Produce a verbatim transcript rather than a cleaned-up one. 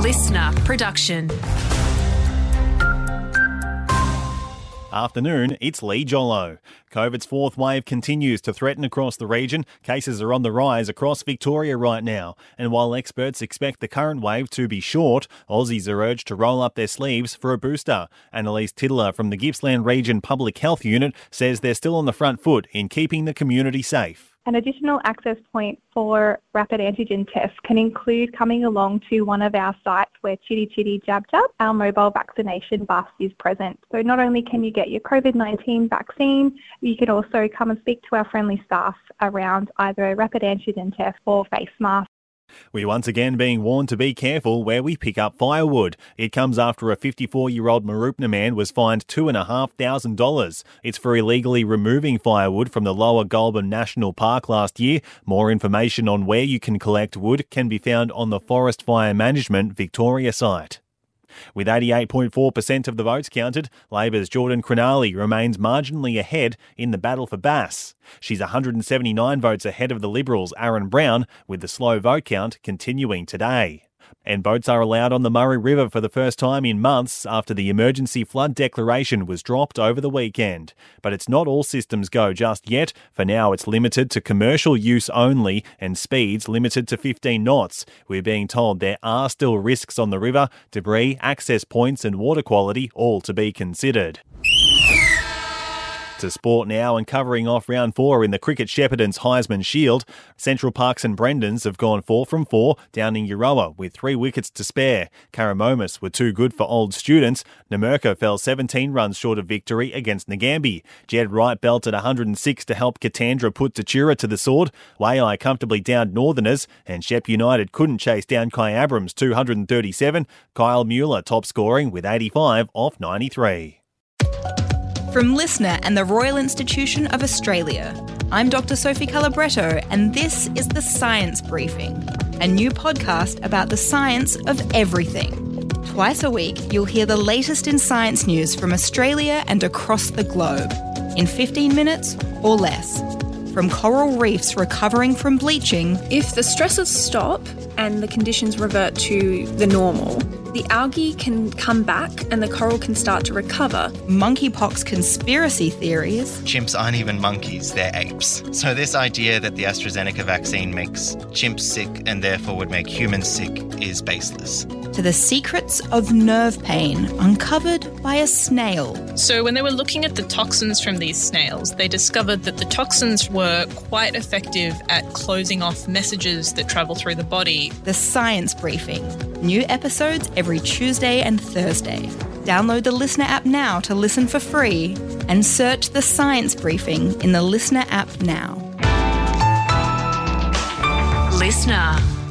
listener production. Afternoon, it's Lee Jollo. COVID's fourth wave continues to threaten across the region. Cases are on the rise across Victoria right now. And while experts expect the current wave to be short, Aussies are urged to roll up their sleeves for a booster. Annalise Tiddler from the Gippsland Region Public Health Unit says they're still on the front foot in keeping the community safe. An additional access point for rapid antigen tests can include coming along to one of our sites where Chitty Chitty Jab Jab, our mobile vaccination bus, is present. So not only can you get your COVID nineteen vaccine, you can also come and speak to our friendly staff around either a rapid antigen test or face mask. We're once again being warned to be careful where we pick up firewood. It comes after a fifty-four-year-old Mooroopna man was fined two thousand five hundred dollars. It's for illegally removing firewood from the Lower Goulburn National Park last year. More information on where you can collect wood can be found on the Forest Fire Management Victoria site. With eighty-eight point four percent of the votes counted, Labor's Jordan Crinali remains marginally ahead in the battle for Bass. She's one hundred seventy-nine votes ahead of the Liberals' Aaron Brown, with the slow vote count continuing today. And boats are allowed on the Murray River for the first time in months after the emergency flood declaration was dropped over the weekend. But it's not all systems go just yet. For now, it's limited to commercial use only and speeds limited to fifteen knots. We're being told there are still risks on the river, debris, access points and water quality all to be considered. To sport now, and covering off round four in the Cricket Shepparton's Heisman Shield, Central Parks and Brendans have gone four from four, downing Euroa with three wickets to spare. Karamomas were too good for old students. Namurka fell seventeen runs short of victory against Nagambie. Jed Wright belted one hundred six to help Katandra put Tatura to the sword. Waiai comfortably downed Northerners, and Shep United couldn't chase down Kai Abrams two hundred thirty-seven. Kyle Mueller top scoring with eighty-five off ninety-three. From Listener and the Royal Institution of Australia, I'm Doctor Sophie Calabretto, and this is The Science Briefing, a new podcast about the science of everything. Twice a week, you'll hear the latest in science news from Australia and across the globe, in fifteen minutes or less. From coral reefs recovering from bleaching. If the stresses stop and the conditions revert to the normal, the algae can come back and the coral can start to recover. Monkeypox conspiracy theories. Chimps aren't even monkeys, they're apes. So this idea that the AstraZeneca vaccine makes chimps sick and therefore would make humans sick is baseless. To the secrets of nerve pain uncovered by a snail. So when they were looking at the toxins from these snails, they discovered that the toxins were quite effective at closing off messages that travel through the body. The Science Briefing. New episodes every Tuesday and Thursday. Download the Listener app now to listen for free and search The Science Briefing in the Listener app now. Listener.